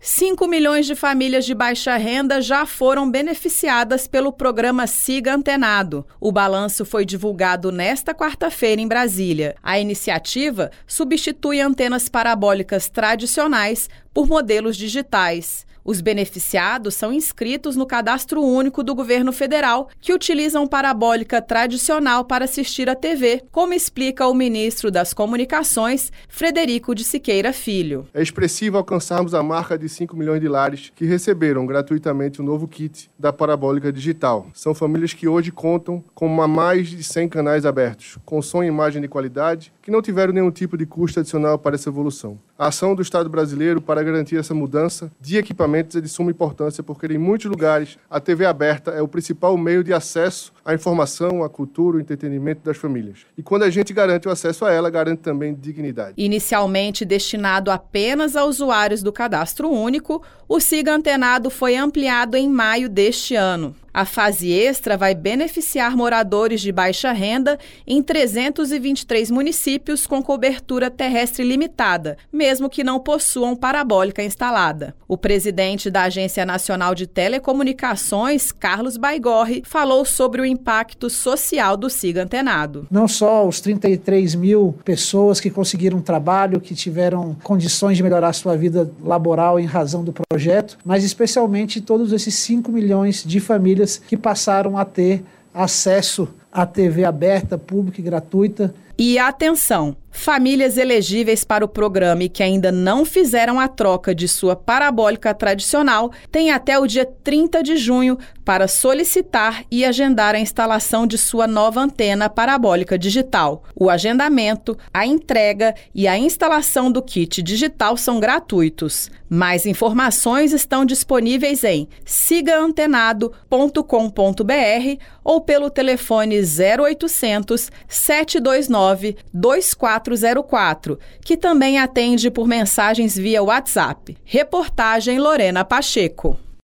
5 milhões de famílias de baixa renda já foram beneficiadas pelo programa Siga Antenado. O balanço foi divulgado nesta quarta-feira em Brasília. A iniciativa substitui antenas parabólicas tradicionais por modelos digitais. Os beneficiados são inscritos no Cadastro Único do Governo Federal, que utilizam parabólica tradicional para assistir à TV, como explica o ministro das Comunicações, Frederico de Siqueira Filho. É expressivo alcançarmos a marca de 5 milhões de lares que receberam gratuitamente o novo kit da parabólica digital. São famílias que hoje contam com mais de 100 canais abertos, com som e imagem de qualidade, que não tiveram nenhum tipo de custo adicional para essa evolução. A ação do Estado brasileiro para garantir essa mudança de equipamentos é de suma importância, porque em muitos lugares a TV aberta é o principal meio de acesso à informação, à cultura, ao entretenimento das famílias. E quando a gente garante o acesso a ela, garante também dignidade. Inicialmente destinado apenas a usuários do Cadastro Único, o Siga Antenado foi ampliado em maio deste ano. A fase extra vai beneficiar moradores de baixa renda em 323 municípios com cobertura terrestre limitada, mesmo que não possuam parabólica instalada. O presidente da Agência Nacional de Telecomunicações, Carlos Baigorre, falou sobre o impacto social do Siga Antenado. Não só os 33 mil pessoas que conseguiram trabalho, que tiveram condições de melhorar sua vida laboral em razão do projeto, mas especialmente todos esses 5 milhões de famílias que passaram a ter acesso à TV aberta, pública e gratuita. E atenção! Famílias elegíveis para o programa e que ainda não fizeram a troca de sua parabólica tradicional têm até o dia 30 de junho para solicitar e agendar a instalação de sua nova antena parabólica digital. O agendamento, a entrega e a instalação do kit digital são gratuitos. Mais informações estão disponíveis em sigaantenado.com.br ou pelo telefone 0800 729 2404, que também atende por mensagens via WhatsApp. Reportagem Lorena Pacheco.